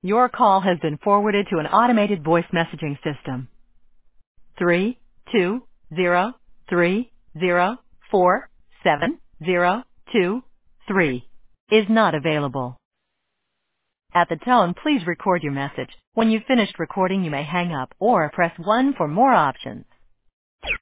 Your call has been forwarded to an automated voice messaging system. 320304702 is not available. At the tone, please record your message. When you've finished recording, you may hang up or press 1 for more options.